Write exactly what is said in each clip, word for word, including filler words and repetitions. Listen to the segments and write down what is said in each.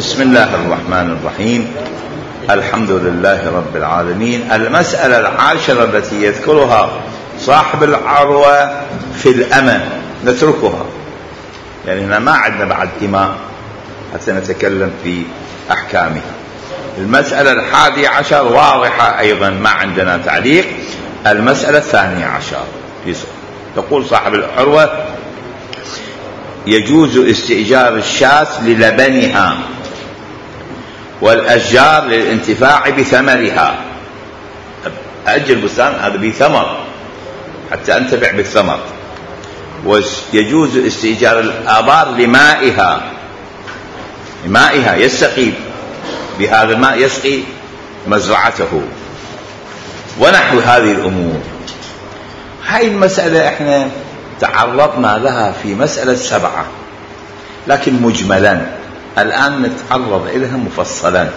بسم الله الرحمن الرحيم. الحمد لله رب العالمين. المسألة العاشرة التي يذكرها صاحب العروة في الأمة نتركها، يعني هنا ما عندنا بعد إماء حتى نتكلم في أحكامها. المسألة الحادية عشر واضحة أيضا، ما عندنا تعليق. المسألة الثانية عشر تقول صاحب العروة: يجوز استئجار الشاة للبنها والأشجار للانتفاع بثمرها. أجل بستان هذا بثمر حتى أنتفع بالثمر. ويجوز استئجار الآبار لمائها، لمائها يستقي بهذا الماء، يسقي مزرعته ونحو هذه الأمور. هاي المسألة احنا تعرضنا لها في مسألة سبعة لكن مجملا، الآن نتعرض إليها مفصلا.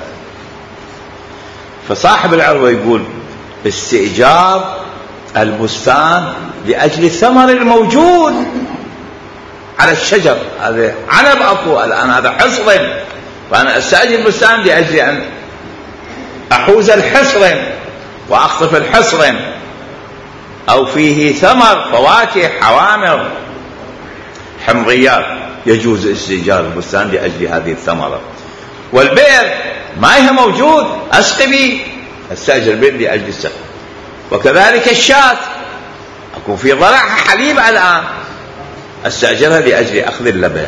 فصاحب العروة يقول: استئجار البستان لأجل الثمر الموجود على الشجر، هذا عنب أكو الآن، هذا حصر، فأنا أستأجر البستان لأجل أن أحوز الحصر وأخطف الحصر، أو فيه ثمر فواكه حوامر حمضيات، يجوز استئجار البستان لأجل هذه الثمرة. والبئر ماءها موجود، أسقي به، أستأجر البئر لأجل السقي. وكذلك الشاة أكون في ضرعها حليب الآن، أستأجرها لأجل أخذ اللبن.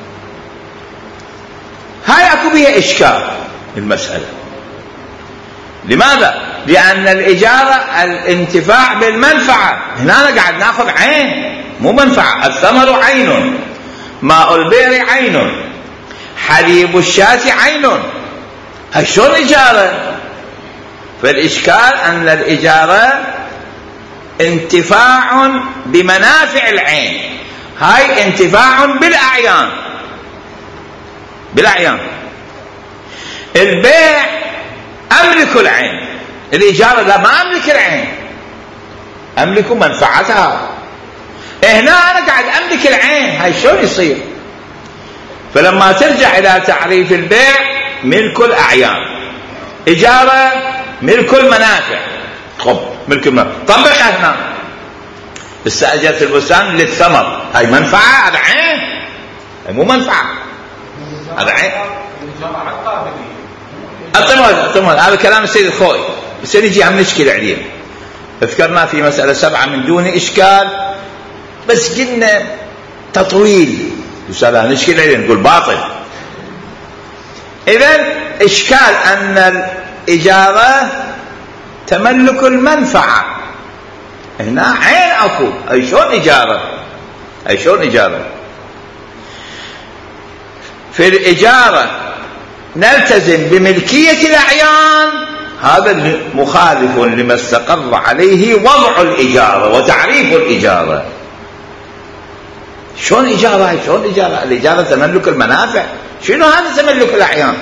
هاي أكو بها إشكال المسألة. لماذا؟ لأن الإجارة الانتفاع بالمنفعة، هنا أنا قاعد ناخذ عين مو منفعة. الثمر عين، ماء البئر عين، حليب الشاة عين، هاي شلون إجارة؟ فالإشكال أن الإجارة انتفاع بمنافع العين، هاي انتفاع بالأعيان، بالأعيان. البيع أملك العين، الإجارة لا، ما أملك العين، أملك منفعتها. هنا أنا قاعد أملك العين، هاي شلون يصير؟ فلما ترجع إلى تعريف البيع: ملك الأعيان، إجارة ملك المنافع. خب ملك المنافع طبقها هنا. استأجرت البستان للثمر، هاي منفعة، هذا عين، هاي مو منفعة، هذا عين. الطموح هذا كلام السيد الخوي، بس نجي عم نشكل عليه. ذكرنا في مسألة سبعة من دون إشكال، بس قلنا تطويل يسألها نشكل عليه نقول باطل. إذن إشكال أن الإجارة تملك المنفعة، هنا عين أكو، أي شلون إجارة؟ أي شلون إجارة؟ في الإجارة نلتزم بملكية الأعيان، هذا مخالف لما استقر عليه وضع الإجارة وتعريف الإجارة. شلون إجارة؟ شلون إجارة؟ الإجارة تملك المنافع، شنو هذا تملك الأعيان؟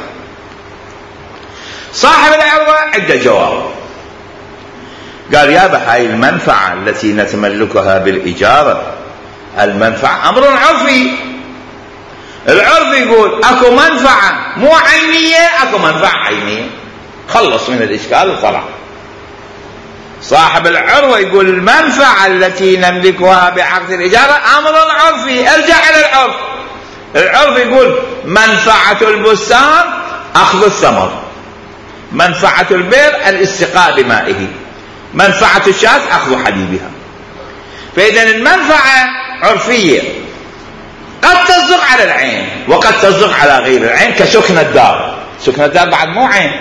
صاحب العروة عنده جواب، قال: يابا هاي المنفعة التي نتملكها بالإجارة، المنفعة أمر عرفي. العرف يقول اكو منفعة مو عينية، اكو منفعة عينية، خلص من الإشكال وطلع. صاحب العروة يقول: المنفعة التي نملكها بعقد الإجارة أمر عرفي، ارجع إلى العرف. العرف يقول: منفعة البستان أخذ الثمر، منفعة البئر الاستقاء بمائه، منفعة الشاة أخذ حليبها. فإذا المنفعة عرفية، قد تصدق على العين وقد تصدق على غير العين، كسكن الدار. سكن الدار بعد مو عين.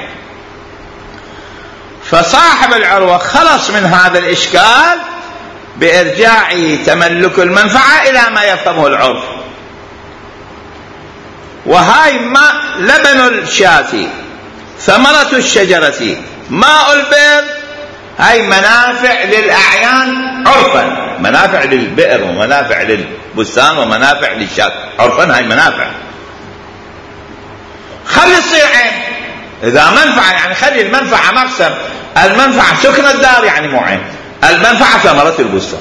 فصاحب العروة خلص من هذا الإشكال بإرجاع تملك المنفعة إلى ما يفهمه العرف. وهاي ما لبن الشاة، ثمرة الشجرة، ماء البئر، هاي منافع للأعيان عرفا، منافع للبئر ومنافع للبستان ومنافع للشاة عرفا، هاي منافع. خلي تصير عين إذا منفعة، يعني خلي المنفعة مقسم، المنفعة سكن الدار يعني مو عين، المنفعة ثمرة البستان،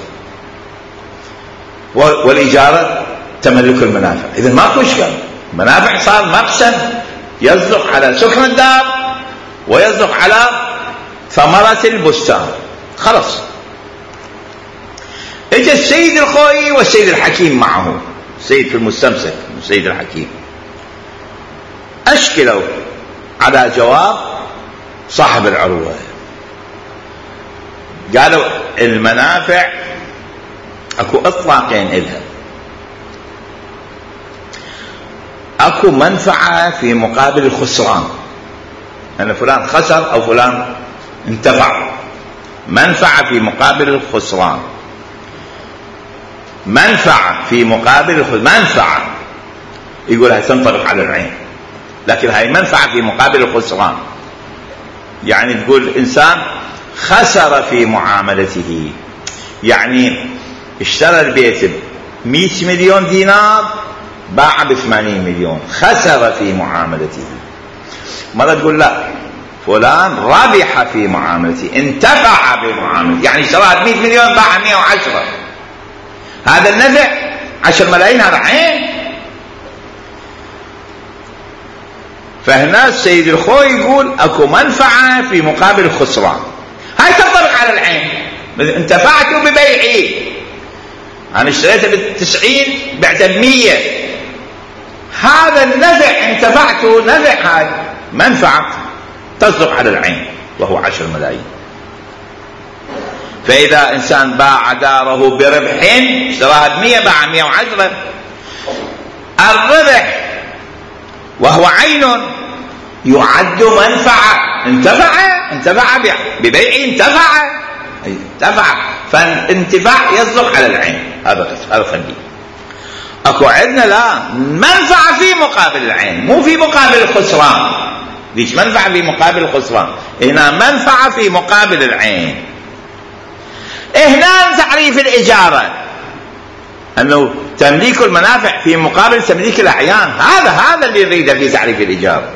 والإجارة تملك المنافع. إذن ماكو إشكال، منافع صار مقسم يصدق على سكن الدار ويصدق على ثمرة البستان. خلاص اجى السيد الخوئي والسيد الحكيم معه، السيد في المستمسك والسيد الحكيم، أشكلوا على جواب صاحب العروة. قالوا المنافع اكو اطلاقين إلها، اكو منفعة في مقابل الخسران، أن فلان خسر أو فلان انتفع، منفعة في مقابل الخسران، منفعة في مقابل الخسران، منفعة يقول هاي تنطبق على العين، لكن هاي منفعة في مقابل الخسران. يعني تقول إنسان خسر في معاملته، يعني اشترى البيت بمئة مليون دينار باع بثمانين مليون، خسر في معاملته. مرة تقول لا فلان ربح في معاملته، انتفع بمعاملته، يعني اشترى بمئة مليون باع مئة وعشرة، هذا النفع عشر ملايين، هذا عين. فهنا السيد الخوئي يقول اكو منفعة في مقابل الخسران، هاي تنطبق على العين. انتفعت ببيعي، انا اشتريته بالتسعين بعته بمية، هذا النفع انتفعته نفع، هاي منفعة تصدق على العين وهو عشر ملايين. فإذا إنسان باع داره بربح، اشتراها بمية باع مية وعشرة، الربح وهو عين يعد منفعة، انتفع انتفع ببيع، انتفع انتفع فالانتفاع يصدق على العين. هذا هذا خليه. اكو عندنا لا منفعة في مقابل العين، مو في مقابل الخسران. ليش منفعة في مقابل الخسران؟ هنا منفعة في مقابل العين. هنا تعريف الإجارة أنه تمليك المنافع في مقابل تمليك الأعيان، هذا هذا اللي يريده في تعريف الإجارة.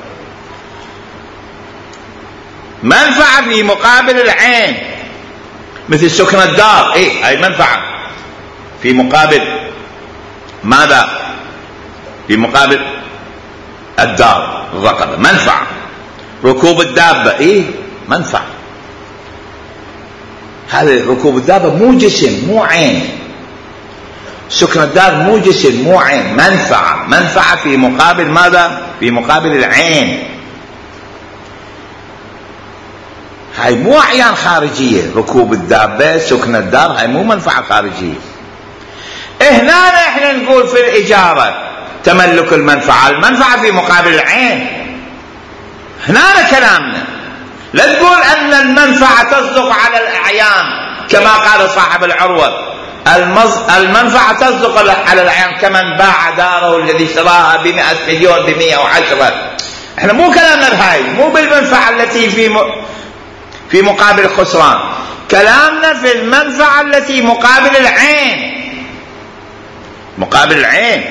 منفعة في مقابل العين مثل سكن الدار، إيه هاي منفعة في مقابل ماذا؟ في مقابل الدار الرقبة، منفعة. ركوب الدابة، إيه منفعة. هذا ركوب الدابة مو جسم مو عين، سكن الدار مو جسم مو عين، منفعة. منفعة في مقابل ماذا؟ في مقابل العين. هاي مو أعيان خارجية، ركوب الدابة سكن الدار هاي مو منفعة خارجية. هنا احنا نقول في الإجارة تملك المنفعة، المنفعة في مقابل العين. هنا كلامنا، لا تقول أن المنفعة تصدق على الأعيان كما قال صاحب العروة، المنفعة تصدق على الأعيان كمن باع داره الذي اشتراها بمئة مليون بمئة وعشرة. احنا مو كلامنا بهاي، مو بالمنفعة التي في م... في مقابل الخسران، كلامنا في المنفعة التي مقابل العين، مقابل العين.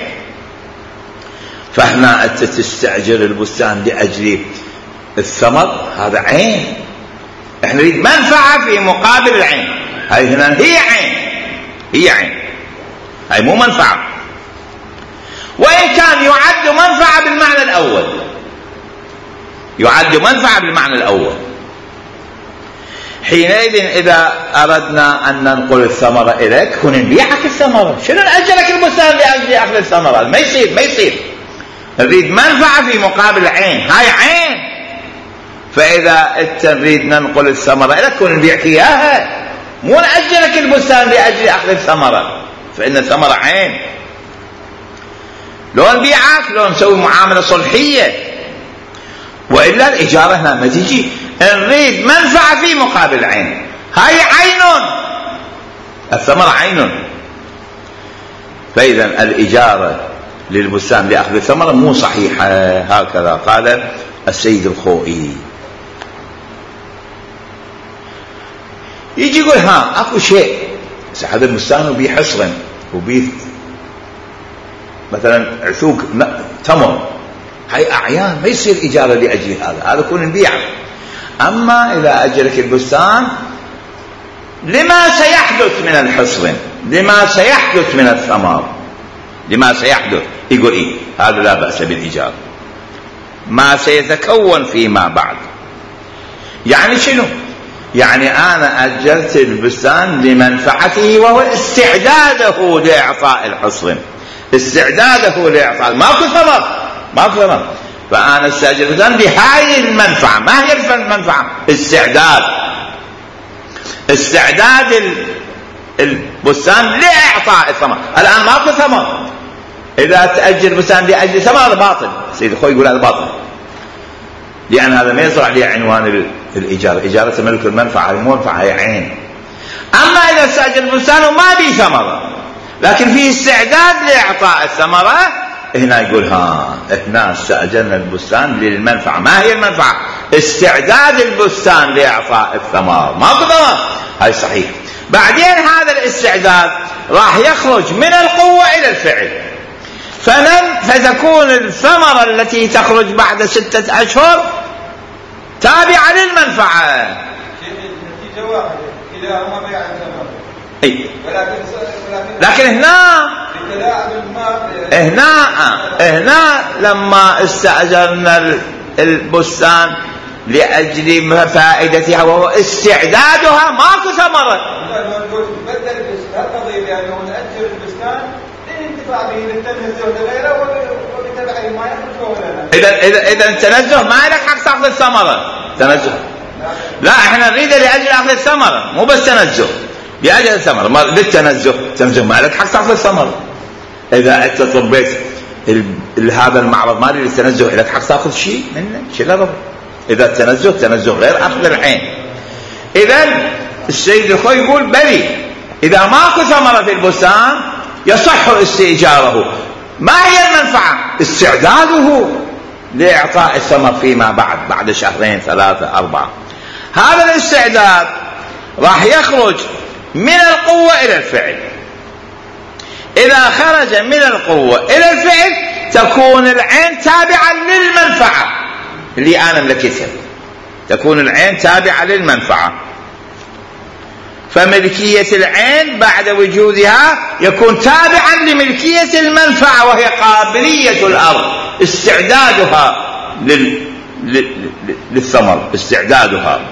فهنا أنت تستأجر البستان لأجل الثمر، هذا عين. احنا نريد منفعة في مقابل العين، هاي هنا هي عين، هي عين، هاي مو منفعة. وإن كان يعد منفعة بالمعنى الأول، يعد منفعة بالمعنى الأول. حينئذ إذا أردنا أن ننقل الثمرة إليك كن نبيعك الثمرة، شنو نأجلك البستان لأجل أخذ الثمرة؟ ما يصير ما يصير. نريد منفعة في مقابل عين، هاي عين. فإذا أنت نريد ننقل الثمرة إليك كن نبيعك إياها، مو نأجلك البستان لأجل أخذ الثمرة، فإن الثمرة عين. لو نبيعك لو نسوي معاملة صلحية، وإلا الإجارة هنا ما تجي. نريد منفعة في مقابل عين، هاي عين، الثمرة عين. فإذا الإجارة للبستان لأخذ الثمرة مو صحيحة، هكذا قال السيد الخوئي. يجي يقول ها اكو شيء، هذا البستان وبيه حصر وبيه مثلا عثوق تمر، هاي أعيان ما يصير إجارة لأجل هذا، هذا يكون نبيع. أما إذا أجلك البستان لما سيحدث من الحصر، لما سيحدث من الثمار، لما سيحدث، يقول إيه هذا لا بأس بالإجارة. ما سيتكون فيما بعد. يعني شنو؟ يعني أنا أجرت البستان لمنفعته وهو استعداده لإعطاء الحصن، استعداده لإعطاء، ماكو ثمر ماكو ثمر، فأنا استأجر البستان بهاي المنفعة. ما هي المنفعة؟ استعداد استعداد البستان لإعطاء الثمر. الآن ماكو ثمر، إذا تأجر بستان لأجل ثمر هذا باطل. سيد أخوي يقول هذا باطل، لأن هذا ما يصلح عليه عنوان الإجارة. إجارة تملك المنفعة، المنفعة هي عين. أما إذا استأجر البستان وما بيه ثمرة لكن فيه استعداد لإعطاء الثمرة، هنا يقول ها هنا استأجرنا البستان للمنفعة. ما هي المنفعة؟ استعداد البستان لإعطاء الثمر، ماكو ثمر، هاي صحيح. بعدين هذا الاستعداد راح يخرج من القوة إلى الفعل، فلن فتكون الثمرة التي تخرج بعد ستة أشهر تابعة للمنفعة. النتيجة واحدة إذا ما بيع الثمر. أي. ولكن لكن هنا هنا هنا لما استأجرنا البستان لأجل فائدتها وهو استعدادها ماكو ثمرة. بدل القضية بأنه نأجر البستان للانتفاع به للتنزه لغيره وبتبعه ما يخرج لنا. إذا إذا إذا التنزه ما لك حق تأخذ الثمرة. تنزه لا، احنا نريد لأجل أخذ الثمرة، مو بس تنزه، لأجل الثمرة. ما للتنزه تنزه ما لك حق تأخذ الثمرة. إذا أنت طبيت هذا المعرض مالي للتنزه لك حق تأخذ شيء منه، شيء لا ضرر. إذا التنزه تنزه غير أخذ العين. إذا السيد الخوي يقول بلي إذا ماكو ثمرة في البستان يصح استئجاره. ما هي المنفعة؟ استعداده لإعطاء الثمر فيما بعد، بعد شهرين ثلاثة أربعة. هذا الاستعداد راح يخرج من القوة إلى الفعل. إذا خرج من القوة إلى الفعل تكون العين تابعة للمنفعة اللي أنا ملكتها، تكون العين تابعة للمنفعة. فملكية العين بعد وجودها يكون تابعا لملكية المنفعة، وهي قابلية الأرض، استعدادها لل... للثمر، استعدادها.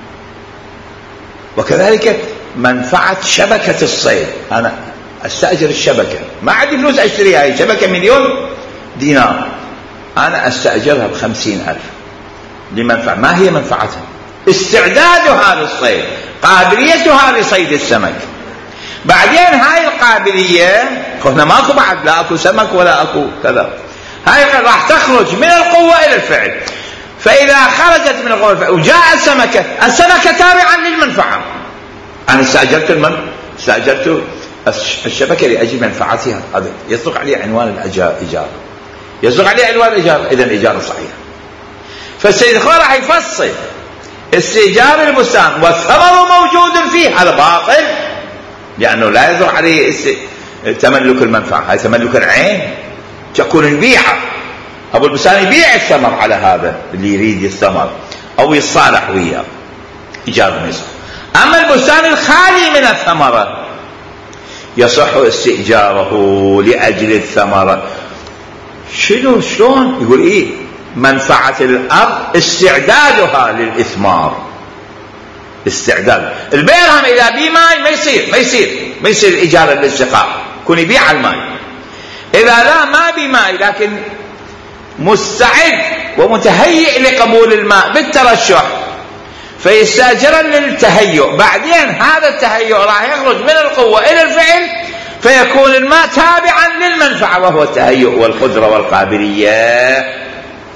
وكذلك منفعة شبكة الصيد. أنا أستأجر الشبكة، ما عندي فلوس أشتريها، هي شبكة مليون دينار، أنا أستأجرها بخمسين ألف لمنفعة. ما هي منفعتها؟ استعدادها للصيد، قابليتها لصيد السمك. بعدين هاي القابلية هنا ماكو بعد، لا أكو سمك ولا أكو كذا، هاي راح تخرج من القوة إلى الفعل. فإذا خرجت من القوة الفعل وجاء السمكة، السمكة تابعا للمنفعة. أنا استأجرت المن استأجرت الشبكة لأجل منفعتها، هذا يصدق عليه عنوان الإجارة، يصدق عليه عنوان الإجارة، إذا الإجارة صحيحة. فالسيد الخوي راح يفصل استئجار البستان والثمر موجود فيه، هذا باطل، لأنه لا يصدق عليه تملك المنفعة، هاي تملك العين. تكون البيعة، أبو البستان يبيع الثمر على هذا اللي يريد الثمر أو يصالح وياه، إجارة ما يصح. أما البستان الخالي من الثمرة يصح استئجاره لأجل الثمرة. شنو شلون؟ يقول إيه؟ منفعة الأرض استعدادها للإثمار، استعداد. البيرهم إذا بيه ماي ما يصير ما يصير ما يصير الإجارة للاستقاء، كون يبيع الماي. إذا لا ما بيه ماي لكن مستعد ومتهيئ لقبول الماء بالترشح فيستأجر للتهيؤ. بعدين هذا التهيؤ راح يخرج من القوة إلى الفعل، فيكون الماء تابعا للمنفعة وهو التهيؤ والقدرة والقابلية.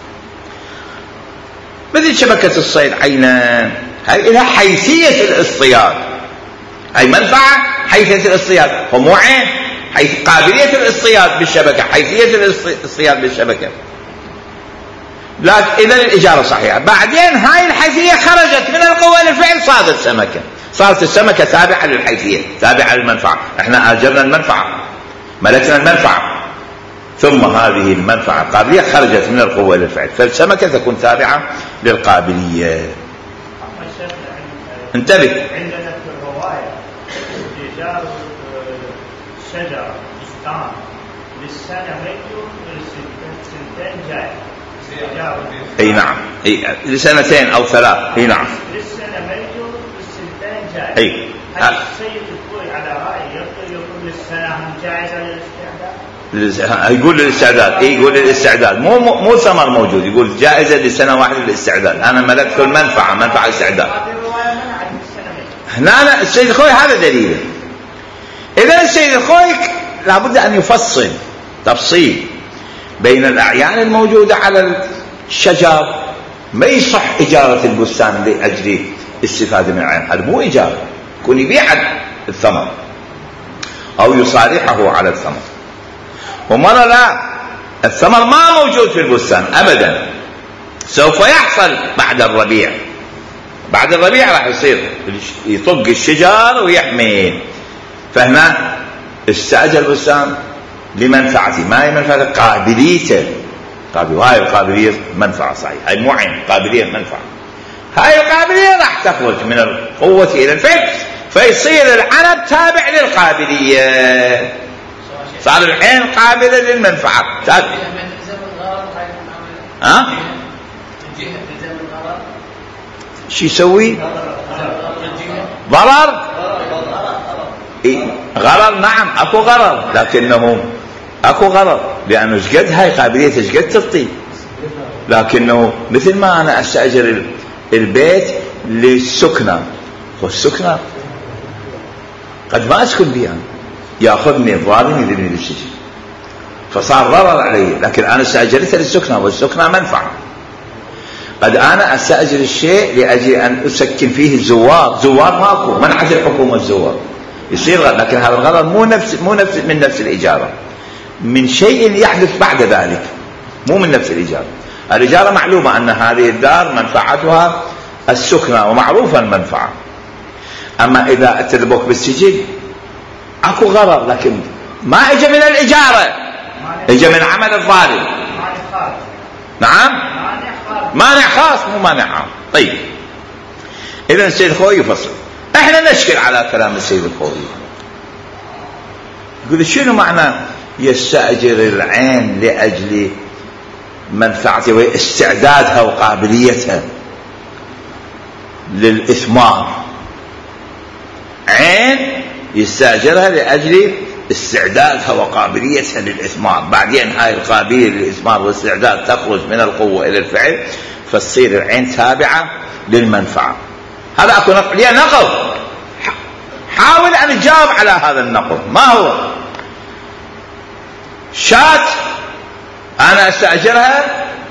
مثل شبكة الصيد عينا، هاي لها حيثية الاصطياد، هاي منفعة حيثية الاصطياد، هو مو عين، حيث قابلية الاصطياد بالشبكة، حيثية الاصطياد بالشبكة. لكن إذا الإجارة صحيحة. بعدين هاي الحيثية خرجت من القوة للفعل، صارت السمكة، صارت السمكة تابعة للحيثية، تابعة للمنفعة. احنا أجرنا المنفعة، ملكنا المنفعة، ثم هذه المنفعة قابلية خرجت من القوة للفعل، فالسمكة تكون تابعة للقابلية. انتبه، عندنا في الرواية استئجار شجرة بستان للسنة هيك وللسنتين جاي، اي نعم، اي لسنتين او ثلاث. اي نعم. للسنه ميت والسنتين جائز. اي هل السيد الخوي على راي يقول يقول للسنه هم جائزه للاستعداد؟ يقول للاستعداد. اي يقول للاستعداد، مو مو ثمر موجود، يقول جائزه لسنه واحده للاستعداد. انا ملكت المنفعه، منفعه الاستعداد. هنا أنا السيد الخوي هذا دليله. اذا السيد الخوي لابد ان يفصل تفصيل بين الاعيان الموجوده على الشجر. ما يصح اجاره البستان لاجل الاستفاده من العين، هذا مو اجاره، يكون يبيع الثمر او يصالحه على الثمر. ومرة لا، الثمر ما موجود في البستان ابدا، سوف يحصل بعد الربيع. بعد الربيع راح يصير يطق الشجر ويحمل. فهنا استأجر البستان لمنفعته، ما هي منفعة قابليته. هاي القابلية منفعة صحيح، هاي مو عين، قابلية منفعة. هاي القابلية راح تخرج من القوة إلى الفعل، فيصير العنب تابع للقابلية، صار العين قابلة للمنفعة. تابع. ها؟ شو يسوي؟ ضرر؟ إيه؟ غرر. نعم اكو غرر، لكنه اكو غرر لانه شقد هاي قابليته شقد تعطي. لكنه مثل ما انا استاجر البيت للسكنه، والسكنه قد ما اسكن بها، ياخذني الظالم يذبني للسجن، فصار ضرر علي. لكن انا استاجرتها للسكنه، والسكنه منفعه. قد انا استاجر الشيء لاجل ان اسكن فيه الزوار، زوار ماكو، منعت الحكومه الزوار، يصير غرر. لكن هذا الغرر مو نفس مو نفس من نفس الاجاره، من شيء يحدث بعد ذلك، مو من نفس الاجاره. الاجاره معلومه ان هذه الدار منفعتها السكنه ومعروفه المنفعه. اما اذا اتذبوك بالسجن اكو غرر، لكن ما اجى من الاجاره، اجى من عمل الظالم. نعم، مانع خاص مو مانع عام. طيب اذا السيد الخوي يفصل. احنا نشكل على كلام السيد الخوي، يقول شنو معنى يستأجر العين لاجل منفعته واستعدادها وقابليتها للاثمار. عين يستأجرها لاجل استعدادها وقابليتها للاثمار، بعدين هاي القابليه للاثمار والاستعداد تخرج من القوه الى الفعل، فتصير العين تابعه للمنفعه. هذا اكو نقل، ليه نقل؟ حاول ان تجاوب على هذا النقل. ما هو؟ شاة انا استاجرها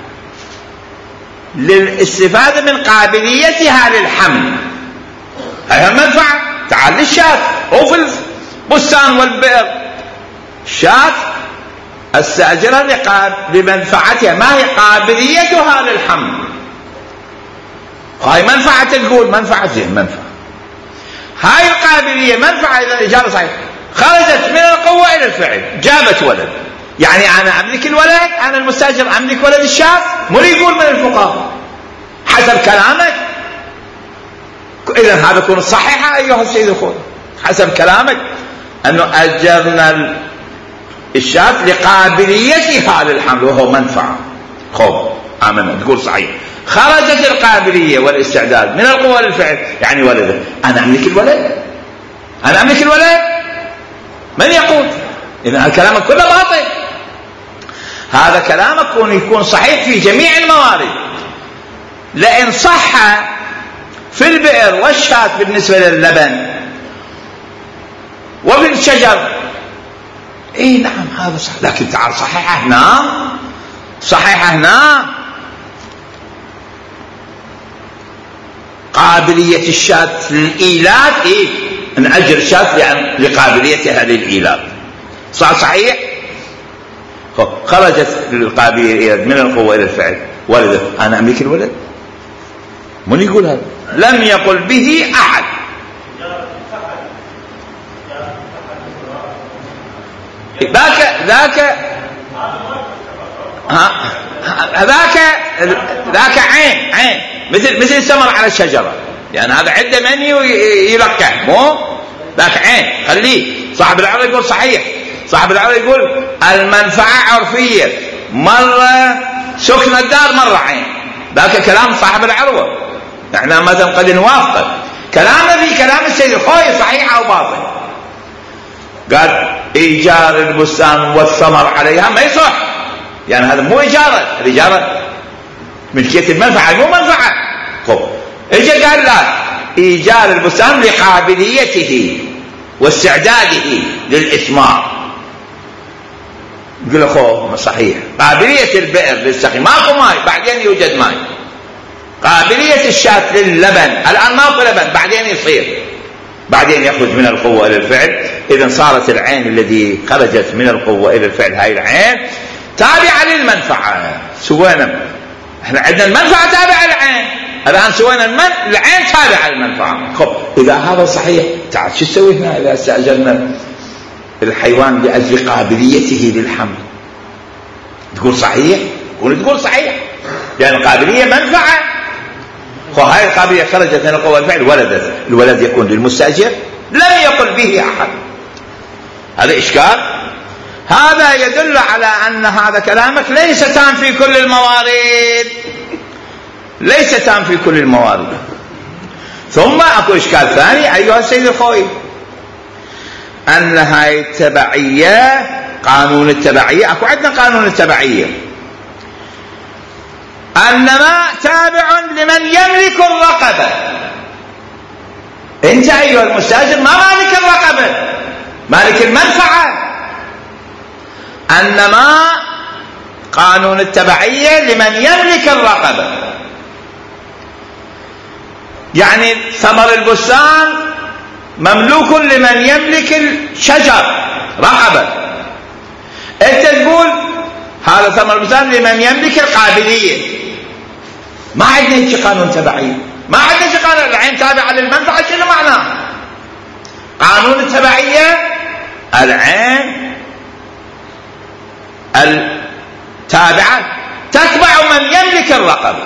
للاستفاده من قابليتها للحمل، هي منفعه. تعال للشاة او في البستان والبئر، شاة استاجرها لمنفعتها، ما هي قابليتها للحمل؟ هاي منفعة، تقول منفعة زين، منفعة. هاي القابلية منفعة إذا الإجابة صحيح، خرجت من القوة إلى الفعل، جابت ولد. يعني أنا أملك الولد، أنا المستأجر أملك ولد الشاب، مو يقول من الفقهاء حسب كلامك. إذا هذا يكون صحيحة أيها السيد الخوي، حسب كلامك أنه أجرنا الشاب لقابليتها للحمل وهو منفعة. خوف آمنا، تقول صحيح. خرجت القابلية والاستعداد من القوة للفعل، يعني ولده. أنا أملك الولد، أنا أملك الولد، من يقول؟ إذا كلامك كله باطل. هذا كلامك يكون صحيح في جميع الموارد، لأن صح في البئر والشاة بالنسبة للبن وفي الشجر. إيه نعم هذا صح، لكن تعال صحيح هنا، صحيح هنا قابلية الشاة للإيلاد. إيه؟ نأجر شاة لأن لقابليتها للإيلاد، صح صحيح. خرجت القابلية من القوة إلى الفعل، ولدت. أنا أملك الولد، من يقول هذا؟ لم يقل به أحد. ذاك ذاك ها ذاك ذاك عين عين مثل مثل الثمر على الشجرة، يعني هذا عنده مني ويلقح، مو ذاك عين. خليه صاحب العرض يقول صحيح، صاحب العرض يقول المنفعة عرفية، مرة سكن الدار مرة عين. ذاك كلام صاحب العروة، احنا مثلا قد نوافقه. كلامنا في كلام السيد الخوئي صحيح او باطل. قال ايجار البستان والثمر عليها ما يصح، يعني هذا مو اجاره، الاجاره ملكيه المنفعه مو منفعه. خب اجى قال لا، ايجار البستان لقابليته واستعداده للاثمار. يقول اخوه صحيح، قابليه البئر للسقي ماكو ماي بعدين يوجد ماي، قابليه الشاة للبن الان ماكو لبن بعدين يصير، بعدين يخرج من القوه الى الفعل. اذا صارت العين الذي خرجت من القوه الى الفعل هاي العين تابعه للمنفعه. سوينا احنا عندنا المنفعه تابعه للعين، الان سوينا المن... العين تابعه للمنفعه. خب اذا هذا صحيح تعال شو تسوي هنا اذا استاجرنا الحيوان لاجل قابليته للحمل؟ تقول صحيح؟ تقول تقول صحيح، لان يعني القابليه منفعه. وهاي القابليه خرجت من القوه الفعل ولدت، الولد يكون للمستاجر لم يقل به احد. هذا اشكال. هذا يدل على ان هذا كلامك ليس تام في كل الموارد، ليس تام في كل الموارد. ثم اكو اشكال ثاني ايها السيد الخوئي، ان هاي التبعيه قانون التبعيه، اكو عندنا قانون التبعيه، انما تابع لمن يملك الرقبه. انت ايها المستاجر ما مالك الرقبه، مالك المنفعه. انما قانون التبعيه لمن يملك الرقبه، يعني ثمر البستان مملوك لمن يملك الشجر رقبه. انت تقول هذا ثمر البستان لمن يملك القابليه. ما عندنا هيك قانون تبعيه، ما عندنا هيك قانون. العين تابعه للمنفعه شنو معناه؟ قانون التبعيه العين التابعه تتبع من يملك الرقبه.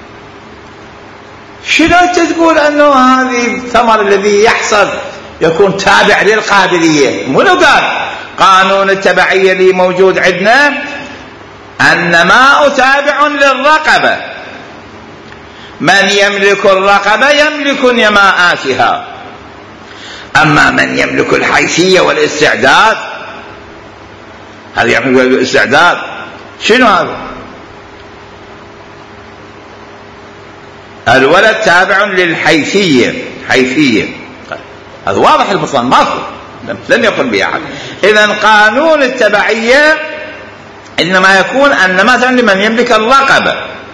شنو انت تقول انه هذه الثمر الذي يحصل يكون تابع للقابليه؟ منو قال؟ قانون التبعيه اللي موجود عندنا النماء تابع للرقبه، من يملك الرقبه يملك نماءاتها، اما من يملك الحيثيه والاستعداد هذا يملك الاستعداد. شنو هذا؟ الولد تابع للحيثيه، حيثيه هذا واضح البطلان ماكو، لم يقل به احد. اذا قانون التبعيه انما يكون ان مثلا لمن يملك الرقبه،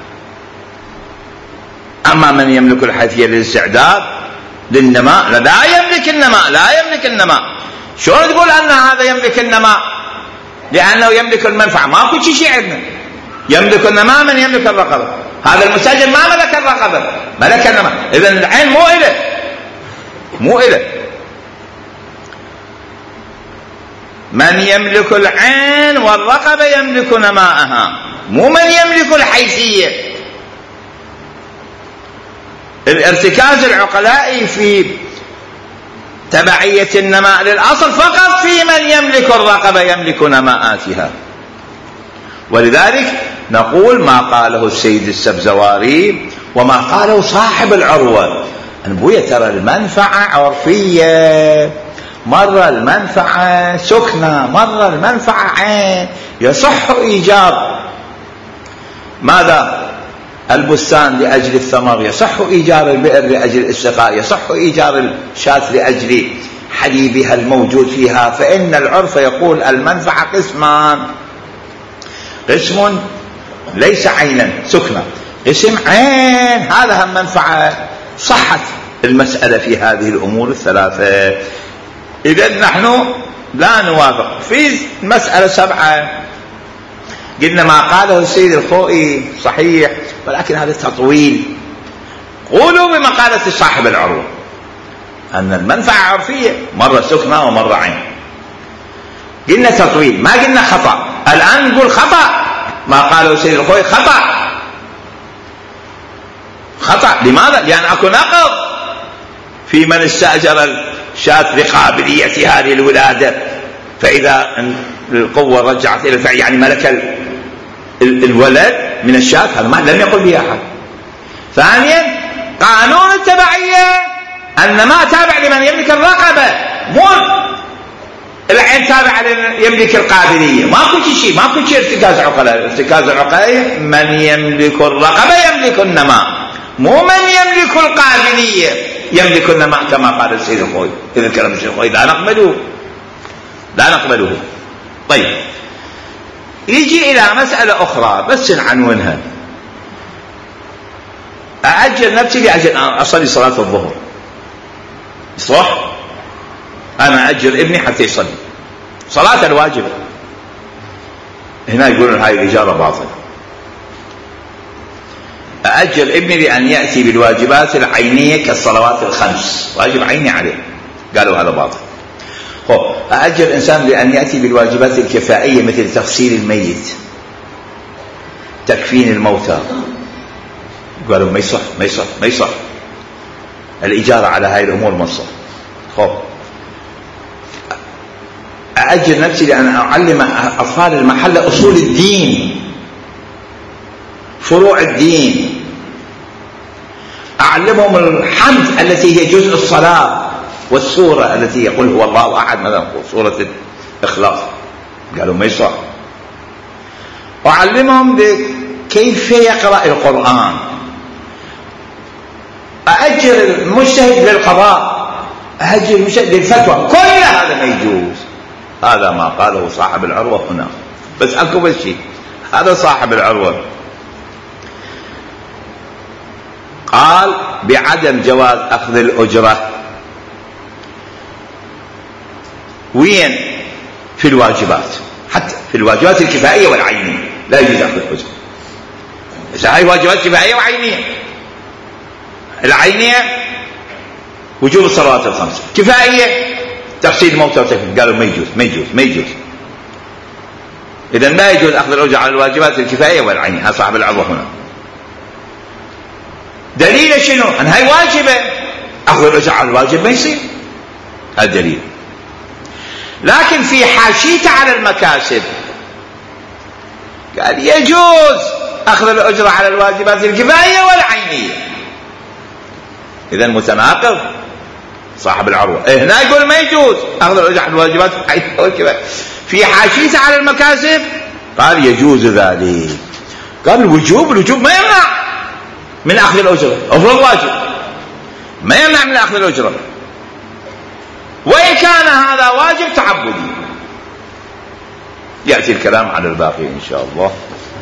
اما من يملك الحيثيه للاستعداد للنماء لا يملك النماء، لا يملك النماء. شلون تقول ان هذا يملك النماء؟ لانه يملك المنفعه. ماكو شيء عندنا يملك النماء من يملك الرقبه. هذا المستاجر ما ملك الرقبه، ملك النماء. اذا العين مو إله، مو إله. من يملك العين والرقبه يملك نماءها، مو من يملك الحيثيه. الارتكاز العقلائي في تبعيه النماء للاصل فقط في من يملك الرقبه يملك نماءاتها. ولذلك نقول ما قاله السيد السبزواري وما قاله صاحب العروة، أنبوية ترى المنفعة عرفية، مرة المنفعة سكنة، مرة المنفعة عين. يصح إيجار ماذا؟ البستان لأجل الثمر، يصح إيجار البئر لأجل السقاء، يصح إيجار الشاة لأجل حليبها الموجود فيها. فإن العرف يقول المنفعة قسمان، قسم ليس عينا سكنة، قسم عين هذا هم منفعة. صحت المسألة في هذه الأمور الثلاثة. إذن نحن لا نوافق في مسألة سبعة. قلنا ما قاله السيد الخوئي صحيح، ولكن هذا تطويل. قولوا بمقالة صاحب العروة أن المنفعة عرفية، مرة سكنة ومرة عين. قلنا تطويل، ما قلنا خطأ. الآن نقول خطأ ما قاله السيد الخوئي، خطأ خطأ. لماذا؟ لأن أكو نقض في من استأجر الشاة لقابلية هذه الولادة، فإذا القوة رجعت إلى الفعل يعني ملك الولد من الشاة، هذا ما لم يقل به أحد. ثانيا قانون التبعية أن ما تابع لمن يملك الرقبة، مو العين تابع لمن يملك القابلية. ماكو شيء، ماكو شيء ارتكاز عقلاء. ارتكاز العقلاء من يملك الرقبة يملك النماء، مو من يملك القابلية يملك النماء كما قال السيد الخوي. إذا كلام السيد الخوي لا نقبله، لا نقبله. طيب يجي إلى مسألة أخرى بس نعنونها. أعجل نفسي لأجل أصلي صلاة الظهر، صح؟ أنا أجل ابني حتى يصلي صلاة الواجبة. هنا يقولون هاي الإجارة باطلة. أأجل ابني لأن يأتي بالواجبات العينية كالصلوات الخمس، واجب عيني عليه، قالوا هذا باطل. أأجل إنسان لأن يأتي بالواجبات الكفائية مثل تغسيل الميت، تكفين الموتى، قالوا ما يصح ما يصح ما يصح. الإجارة على هاي الأمور ما تصح. خب أأجل نفسي لأن أعلم أطفال المحلة أصول الدين، فروع الدين، أعلمهم الحمد التي هي جزء الصلاة، والسورة التي يقول هو الله أحد مثلا سورة الإخلاص، قالوا ما يصح. أعلمهم كيف يقرأ القرآن. أأجل المجتهد للقضاء، أأجل المجتهد للفتوى، كل هذا ما يجوز. هذا ما قاله صاحب العروة هنا. بس أكو بس شيء، هذا صاحب العروة قال بعدم جواز أخذ الأجرة. وين؟ في الواجبات، حتى في الواجبات الكفائية والعينية لا يجوز أخذ الأجرة. إذا هاي واجبات كفائية وعينية. العينية وجوب الصلوات الخمس، كفائية تغسيل الموتى وتكفين، قالوا ما يجوز ما يجوز ما يجوز. إذن لا يجوز أخذ الأجرة على الواجبات الكفائية والعينية. هذا صاحب العروة هنا. دليل شنو؟ أن هاي واجبة، أخذ الأجرة على الواجب ما يصير. هذا دليل. لكن في حاشيته على المكاسب قال يجوز أخذ الأجرة على الواجبات الكفائية والعينية. إذن متناقض صاحب العروة. هنا يقول ما يجوز أخذ الأجرة على الواجبات العينية والكفائية، في حاشيته على المكاسب قال يجوز ذلك. قال الوجوب الوجوب ما يمنع من أخذ الأجرة، أفضل واجب ما يمنع من أخذ الأجرة، وإن كان هذا واجب تعبدي. يأتي الكلام على الباقي إن شاء الله.